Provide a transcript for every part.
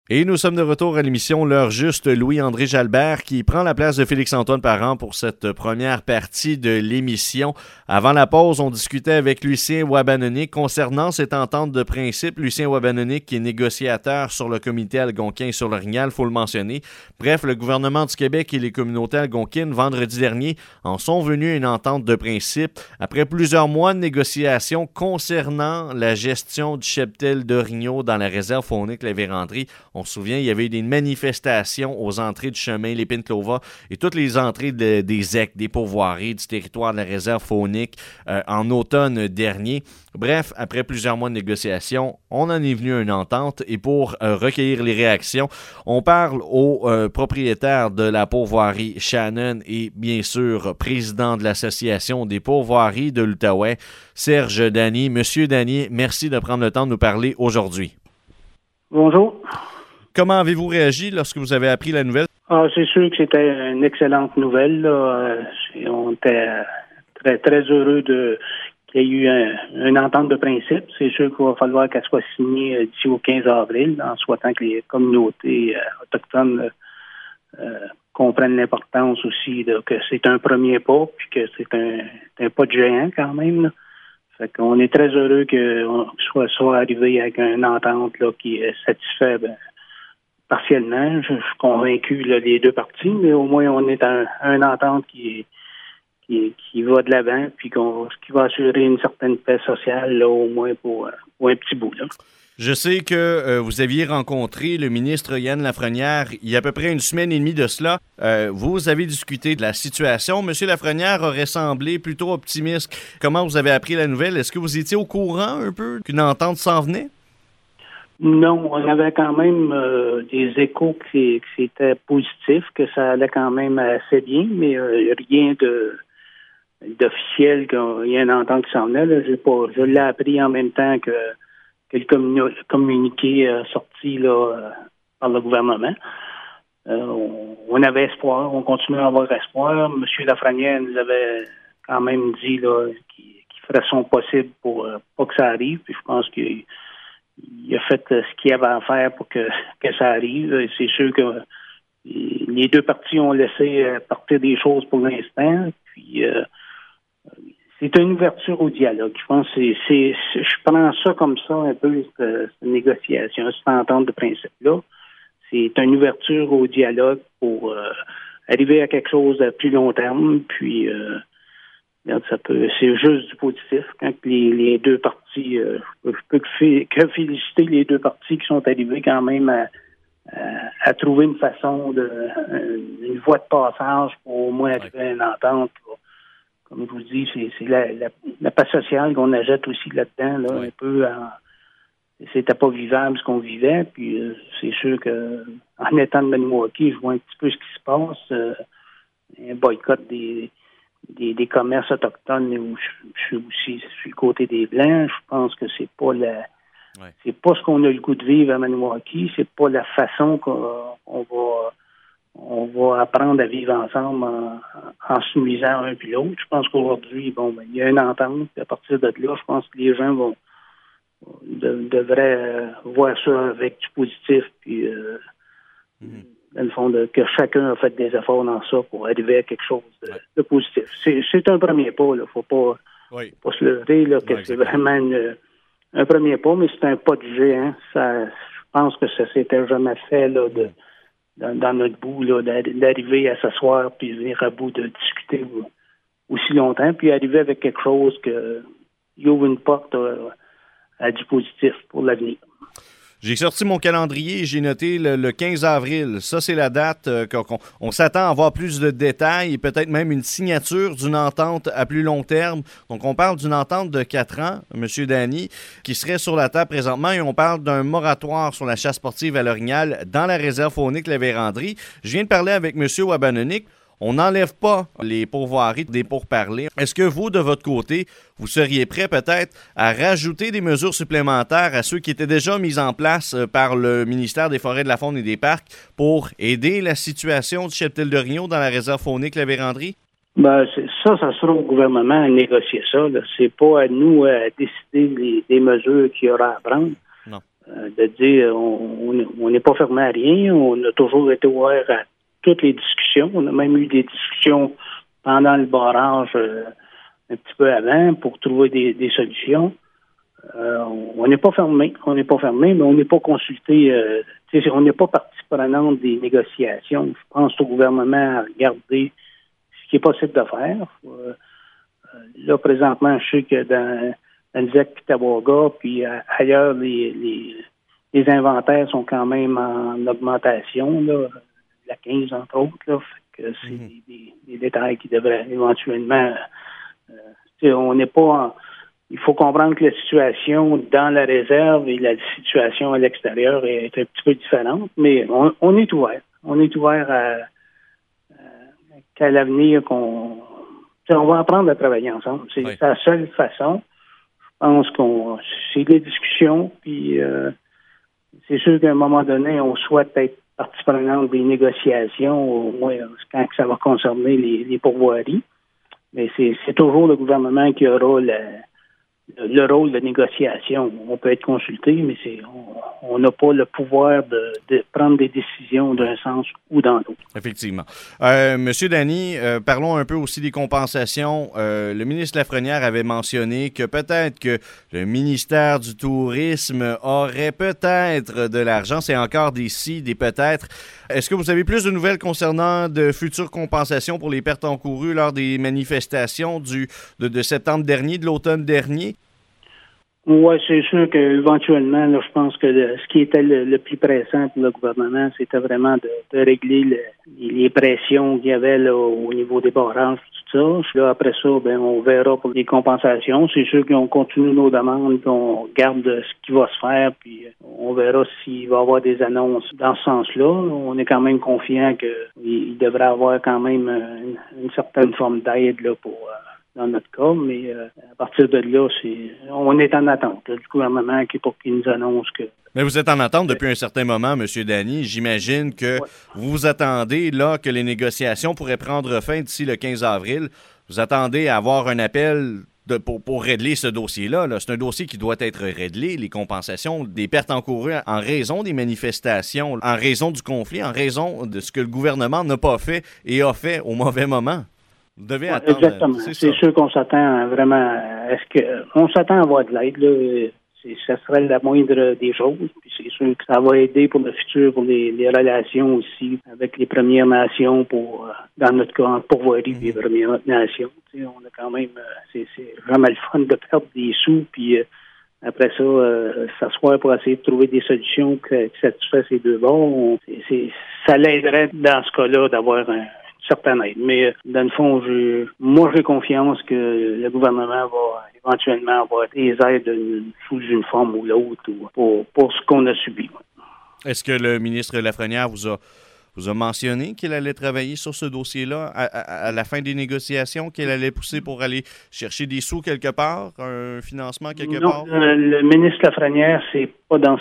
Et nous sommes de retour à l'émission L'heure juste, Louis-André Jalbert qui prend la place de Félix-Antoine Parent pour cette première partie de l'émission. Avant la pause, on discutait avec Lucien Ouabanonic concernant cette entente de principe. Lucien Ouabanonic qui est négociateur sur le comité algonquin sur l'Orignal, il faut le mentionner. Bref, le gouvernement du Québec et les communautés algonquines, vendredi dernier, en sont venus à une entente de principe après plusieurs mois de négociations concernant la gestion du cheptel d'orignaux dans la réserve faunique La Vérandrie. On se souvient, il y avait eu des manifestations aux entrées du chemin Lépine-Clova et toutes les entrées des ZEC, des pourvoiries, du territoire de la réserve faunique en automne dernier. Bref, après plusieurs mois de négociations, on en est venu à une entente et pour recueillir les réactions, on parle au propriétaire de la pourvoirie Shannon et bien sûr président de l'Association des pourvoiries de l'Outaouais, Serge Dany. Monsieur Dany, merci de prendre le temps de nous parler aujourd'hui. Bonjour. Comment avez-vous réagi lorsque vous avez appris la nouvelle? C'est sûr que c'était une excellente nouvelle. Là. On était très, très heureux qu'il y ait eu une entente de principe. C'est sûr qu'il va falloir qu'elle soit signée d'ici au 15 avril, en souhaitant que les communautés autochtones comprennent l'importance aussi que c'est un premier pas, puis que c'est un pas de géant quand même. Là. Fait qu'on est très heureux qu'on soit arrivé avec une entente là, qui satisfait partiellement. Je suis convaincu là, des deux parties, mais au moins on est à une entente qui va de l'avant, puis qui va assurer une certaine paix sociale, là, au moins pour un petit bout. Là. Je sais que vous aviez rencontré le ministre Yann Lafrenière il y a à peu près une semaine et demie de cela. Vous avez discuté de la situation. Monsieur Lafrenière aurait semblé plutôt optimiste. Comment vous avez appris la nouvelle? Est-ce que vous étiez au courant un peu qu'une entente s'en venait? Non, on avait quand même des échos qui étaient positifs, que ça allait quand même assez bien, mais rien d'officiel qu'il y a une entente qui s'en venait. Là. Je l'ai appris en même temps que le communiqué sorti là, par le gouvernement. On avait espoir, on continue à avoir espoir. M. Lafrenière nous avait quand même dit là, qu'il ferait son possible pour pas que ça arrive, puis je pense qu'il a fait ce qu'il avait à faire pour que ça arrive. C'est sûr que les deux parties ont laissé partir des choses pour l'instant. Puis c'est une ouverture au dialogue. Je pense que je prends ça comme ça un peu, cette négociation, cette entente de principe-là. C'est une ouverture au dialogue pour arriver à quelque chose de plus long terme. Puis c'est juste du positif. Quand les deux parties, je peux que féliciter les deux parties qui sont arrivées quand même à trouver une façon une voie de passage pour au moins arriver à une entente. Comme je vous dis, c'est la paix sociale qu'on ajoute aussi là-dedans, là, un peu. C'était pas vivable ce qu'on vivait, puis c'est sûr que en étant de Maniwaki, je vois un petit peu ce qui se passe. Un boycott des commerces autochtones où je suis aussi sur le côté des Blancs. Je pense que c'est pas c'est pas ce qu'on a le goût de vivre à Maniwaki, c'est pas la façon qu'on va apprendre à vivre ensemble en se nuisant un puis l'autre. Je pense qu'aujourd'hui, il y a une entente. À partir de là, je pense que les gens devraient voir ça avec du positif, puis dans le fond, que chacun a fait des efforts dans ça pour arriver à quelque chose de positif. C'est un premier pas, là. Faut pas se leurrer, là, que c'est vraiment un premier pas, mais c'est un pas de géant. Je pense que ça s'était jamais fait, là, dans notre bout, là, d'arriver à s'asseoir puis venir à bout de discuter aussi longtemps, puis arriver avec quelque chose qui ouvre une porte à du positif pour l'avenir. J'ai sorti mon calendrier et j'ai noté le 15 avril. Ça, c'est la date qu'on s'attend à avoir plus de détails et peut-être même une signature d'une entente à plus long terme. Donc, on parle d'une entente de 4 ans, M. Dany, qui serait sur la table présentement et on parle d'un moratoire sur la chasse sportive à l'Orignal dans la réserve faunique La Vérandrie. Je viens de parler avec M. Ouabanonic. On n'enlève pas les pourvoiries des pourparlers. Est-ce que vous, de votre côté, vous seriez prêt peut-être à rajouter des mesures supplémentaires à ceux qui étaient déjà mis en place par le ministère des Forêts, de la Faune et des Parcs pour aider la situation du cheptel d'orignaux dans la réserve faunique La Vérandrie? Ça sera au gouvernement à négocier ça. Là. C'est pas à nous à décider des mesures qu'il y aura à prendre. Non. de dire on n'est pas fermé à rien, on a toujours été ouvert à toutes les discussions. On a même eu des discussions pendant le barrage un petit peu avant pour trouver des solutions. On n'est pas fermé, mais on n'est pas consulté. On n'est pas partie prenante des négociations. Je pense au gouvernement à regarder ce qui est possible de faire. Là, présentement, je sais que dans le ZEC-Pitawaga, puis ailleurs, les inventaires sont quand même en augmentation, là, la 15 entre autres. Là, fait que c'est des détails qui devraient éventuellement... on n'est pas... Il faut comprendre que la situation dans la réserve et la situation à l'extérieur est un petit peu différente, mais on est ouvert. On est ouvert qu'à l'avenir on va apprendre à travailler ensemble. C'est la seule façon. Je pense c'est des discussions, puis c'est sûr qu'à un moment donné, on souhaite être partie prenante des négociations, au moins quand ça va concerner les pourvoiries. Mais c'est toujours le gouvernement qui aura le rôle de négociation. On peut être consulté, mais on n'a pas le pouvoir de prendre des décisions d'un sens ou dans l'autre. Effectivement. Monsieur Dany, parlons un peu aussi des compensations. Le ministre Lafrenière avait mentionné que peut-être que le ministère du Tourisme aurait peut-être de l'argent. C'est encore des si, des peut-être. Est-ce que vous avez plus de nouvelles concernant de futures compensations pour les pertes encourues lors des manifestations de septembre dernier, de l'automne dernier? Oui, c'est sûr qu'éventuellement, je pense que ce qui était le plus pressant pour le gouvernement, c'était vraiment de régler les pressions qu'il y avait là, au niveau des barrages, tout ça. Là, après ça, on verra pour les compensations. C'est sûr qu'on continue nos demandes, qu'on garde ce qui va se faire, puis on verra s'il va y avoir des annonces dans ce sens-là. On est quand même confiant qu'il devrait avoir quand même une certaine forme d'aide là, dans notre cas, mais à partir de là, on est en attente là, du gouvernement pour qu'il nous annonce que... Mais vous êtes en attente depuis un certain moment, M. Dany. J'imagine que vous vous attendez là que les négociations pourraient prendre fin d'ici le 15 avril. Vous attendez à avoir un appel pour régler ce dossier-là. Là. C'est un dossier qui doit être réglé, les compensations des pertes encourues en raison des manifestations, en raison du conflit, en raison de ce que le gouvernement n'a pas fait et a fait au mauvais moment. Vous devez attendre. Exactement. C'est sûr qu'on s'attend vraiment on s'attend à avoir de l'aide, là. Ça serait la moindre des choses. Puis c'est sûr que ça va aider pour le futur, pour les relations aussi avec les Premières Nations, dans notre cas, en pourvoirie des Premières Nations. Tu sais, on a quand même, c'est vraiment le fun de perdre des sous, puis après ça, s'asseoir pour essayer de trouver des solutions qui satisfassent ces deux bords. Ça l'aiderait dans ce cas-là d'avoir une certaine aide. Mais dans le fond, j'ai confiance que le gouvernement va éventuellement avoir des aides sous une forme ou l'autre pour ce qu'on a subi. Est-ce que le ministre Lafrenière vous a mentionné qu'il allait travailler sur ce dossier-là à la fin des négociations, qu'il allait pousser pour aller chercher des sous quelque part, un financement quelque part? Non, le ministre Lafrenière, c'est pas dans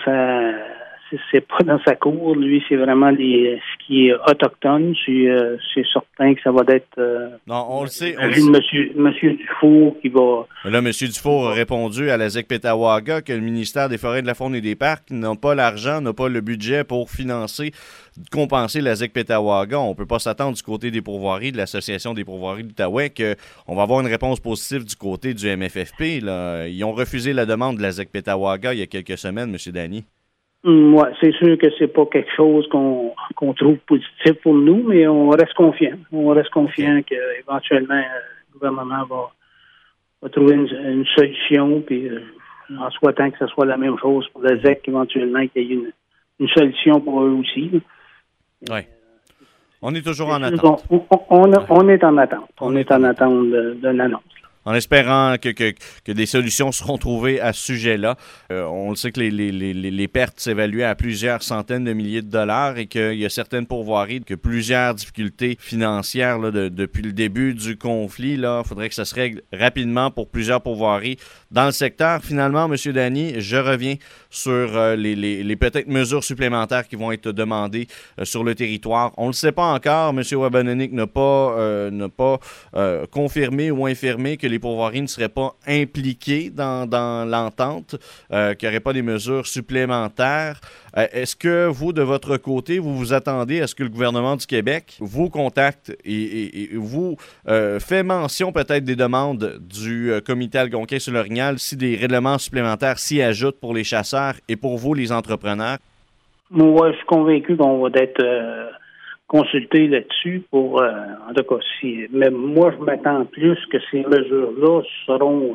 sa cour. Lui, c'est vraiment ce qui est autochtone. C'est certain que ça va être... non, on le sait. Monsieur Dufour qui va... Là, M. Dufour a répondu à la ZEC-Pitawaga que le ministère des Forêts, de la Faune et des Parcs n'a pas l'argent, n'a pas le budget pour compenser la ZEC-Pitawaga. On ne peut pas s'attendre du côté des pourvoiries, de l'Association des pourvoiries de l'Outaouais, qu'on va avoir une réponse positive du côté du MFFP. Là. Ils ont refusé la demande de la ZEC-Pitawaga il y a quelques semaines, M. Dany. Oui, c'est sûr que c'est pas quelque chose qu'on trouve positif pour nous, mais on reste confiant. On reste confiant qu'éventuellement, le gouvernement va trouver une solution, puis en souhaitant que ce soit la même chose pour le ZEC, éventuellement, qu'il y ait une solution pour eux aussi. Oui. On est toujours en attente. On est en attente. On est en attente d'une annonce. En espérant que des solutions seront trouvées à ce sujet-là. On le sait que les pertes s'évaluent à plusieurs centaines de milliers de dollars et qu'il y a certaines pourvoiries, que plusieurs difficultés financières là, depuis le début du conflit. Il faudrait que ça se règle rapidement pour plusieurs pourvoiries dans le secteur. Finalement, M. Dany, je reviens sur les peut-être mesures supplémentaires qui vont être demandées sur le territoire. On ne le sait pas encore. M. Wabanonik n'a pas confirmé ou infirmé que les pourvoiries ne seraient pas impliqués dans l'entente, qu'il n'y aurait pas des mesures supplémentaires. Est-ce que vous, de votre côté, vous vous attendez à ce que le gouvernement du Québec vous contacte et vous fait mention peut-être des demandes du comité Algonquin-sur-l'Orignal si des règlements supplémentaires s'y ajoutent pour les chasseurs et pour vous, les entrepreneurs? Moi, je suis convaincu qu'on va être consulté là-dessus pour, en tout cas, mais moi, je m'attends plus que ces mesures-là seront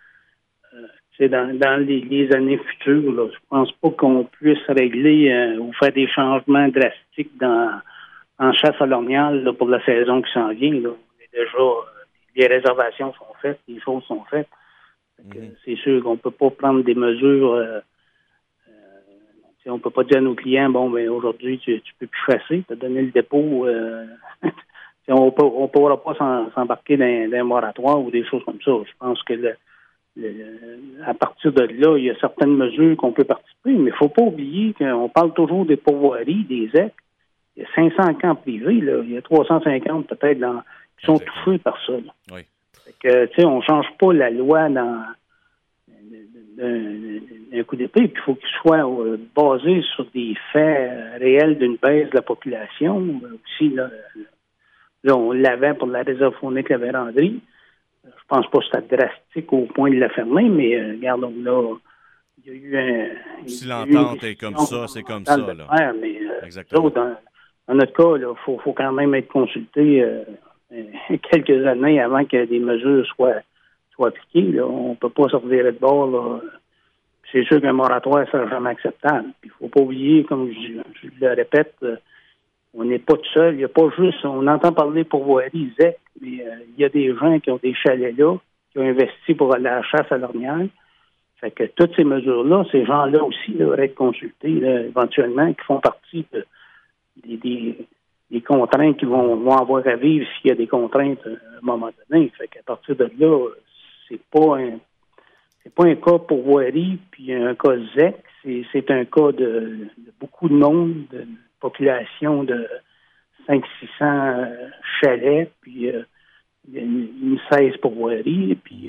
dans les années futures. Là. Je pense pas qu'on puisse régler ou faire des changements drastiques en chasse à l'orignal pour la saison qui s'en vient. Là. Déjà, les réservations sont faites, les choses sont faites. C'est sûr qu'on peut pas prendre des mesures. On peut pas dire à nos clients, bon, ben aujourd'hui, tu peux plus chasser, tu as donné le dépôt. On pourra pas s'embarquer dans un moratoire ou des choses comme ça. Je pense que à partir de là, il y a certaines mesures qu'on peut participer, mais il faut pas oublier qu'on parle toujours des pourvoiries, des EC. Il y a 500 camps privés, là. Il y a 350 peut-être qui sont touchés par ça. Là. Oui. Fait que, on change pas la loi dans un coup d'épée, puis il faut qu'il soit basé sur des faits réels d'une baisse de la population. Aussi, là, on l'avait pour la réserve faunique La Vérandrie. Je pense pas que c'était drastique au point de la fermer, mais regardons là, il y a eu si l'entente est comme ça, c'est comme ça. Là. Mais exactement. Dans notre cas, il faut quand même être consulté quelques années avant que des mesures soient appliquées. Là. On ne peut pas se revirer de bord. Là. C'est sûr qu'un moratoire ne sera jamais acceptable. Il ne faut pas oublier, comme je le répète, on n'est pas tout seul. Il n'y a pas juste, on entend parler pourvoirie, ZEC, mais il y a des gens qui ont des chalets là, qui ont investi pour aller à la chasse à l'orignal. Fait que toutes ces mesures-là, ces gens-là aussi là, devraient être consultés là, éventuellement, qui font partie des contraintes qu'ils vont avoir à vivre s'il y a des contraintes à un moment donné. Fait qu'à partir de là, c'est pas un cas pourvoirie puis un cas ZEC, c'est un cas de beaucoup de nombre, de population de 500-600 chalets, puis une 16 pourvoiries, puis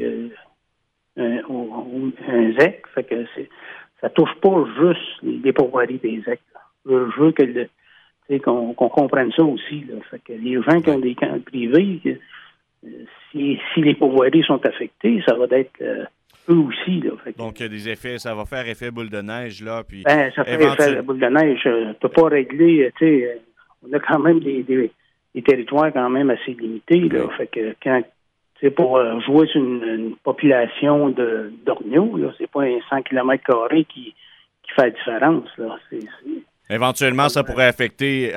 un ZEC. Fait que ça touche pas juste les pourvoiries des ZEC. Je veux qu'on comprenne ça aussi. Là. Fait que les gens qui ont des camps privés, si les pourvoiries sont affectées, ça va être eux aussi. Là. Fait que, donc, des effets, ça va faire effet boule de neige, là. Puis ça fait effet boule de neige. Tu peux pas régler, on a quand même des territoires quand même assez limités. Là. Fait que quand pour jouer sur une population d'orignaux, là, c'est pas un 100 km² qui fait la différence. Là. Éventuellement, ça pourrait affecter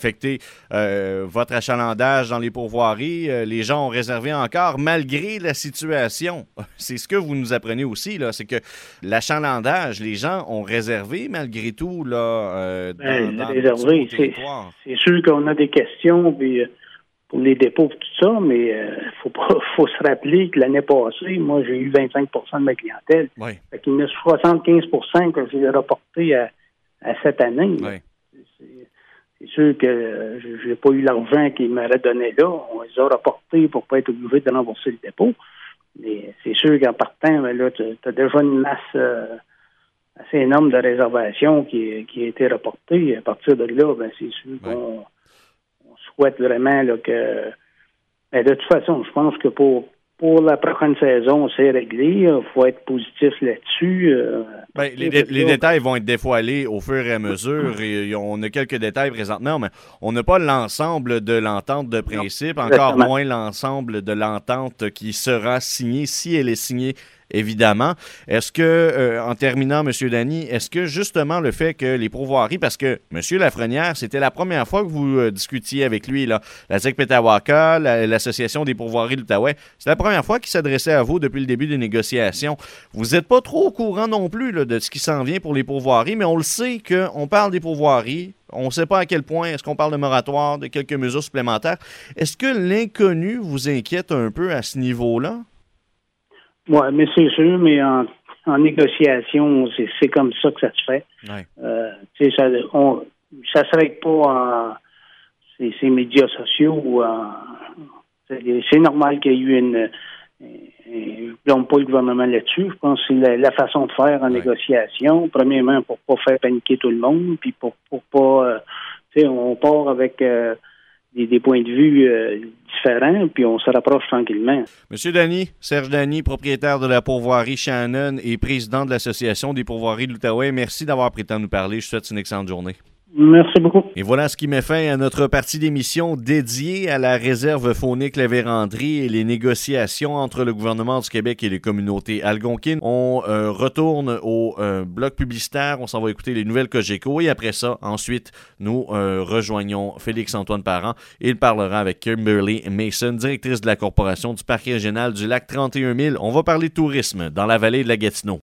votre achalandage dans les pourvoiries. Les gens ont réservé encore, malgré la situation. C'est ce que vous nous apprenez aussi, là, c'est que l'achalandage, les gens ont réservé malgré tout là, dans réservé. C'est sûr qu'on a des questions puis, pour les dépôts et tout ça, mais faut se rappeler que l'année passée, moi, j'ai eu 25 % de ma clientèle. Oui. Fait qu'il y en a 75 % que j'ai reporté à cette année. Oui. C'est sûr que je n'ai pas eu l'argent qu'ils m'auraient donné là. On les a rapportés pour ne pas être obligé de rembourser le dépôt. Mais c'est sûr qu'en partant, là, tu as déjà une masse assez énorme de réservations qui a été reportée. À partir de là, c'est sûr qu'on souhaite vraiment là, que... Mais de toute façon, je pense que pour la prochaine saison, c'est réglé. Il faut être positif là-dessus. Les détails vont être dévoilés au fur et à mesure. Et on a quelques détails présentement, mais on n'a pas l'ensemble de l'entente de principe, encore moins l'ensemble de l'entente qui sera signée, si elle est signée, évidemment. Est-ce que, en terminant, M. Dany, est-ce que justement le fait que les pourvoiries, parce que M. Lafrenière, c'était la première fois que vous discutiez avec lui, là, la ZEC-Petawaska, l'Association des pourvoiries de l'Outaouais, c'est la première fois qu'il s'adressait à vous depuis le début des négociations. Vous n'êtes pas trop au courant non plus là, de ce qui s'en vient pour les pourvoiries, mais on le sait qu'on parle des pourvoiries. On ne sait pas à quel point, est-ce qu'on parle de moratoire, de quelques mesures supplémentaires. Est-ce que l'inconnu vous inquiète un peu à ce niveau-là? Oui, mais c'est sûr, mais en négociation, c'est comme ça que ça se fait. Ouais. Ça se règle pas en ces médias sociaux. C'est normal qu'il y ait eu je ne blâme pas le gouvernement là-dessus. Je pense que c'est la façon de faire en négociation. Premièrement, pour ne pas faire paniquer tout le monde, puis pour pas... on part avec des points de vue différents, puis on se rapproche tranquillement. Monsieur Dany, Serge Dany, propriétaire de la pourvoirie Shannon et président de l'Association des pourvoiries de l'Outaouais, merci d'avoir pris le temps de nous parler. Je vous souhaite une excellente journée. Merci beaucoup. Et voilà ce qui met fin à notre partie d'émission dédiée à la réserve faunique La Vérandrie et les négociations entre le gouvernement du Québec et les communautés algonquines. On retourne au bloc publicitaire, on s'en va écouter les nouvelles Cogeco et après ça, ensuite, nous rejoignons Félix-Antoine Parent. Il parlera avec Kimberly Mason, directrice de la Corporation du Parc régional du Lac 31 000. On va parler tourisme dans la vallée de la Gatineau.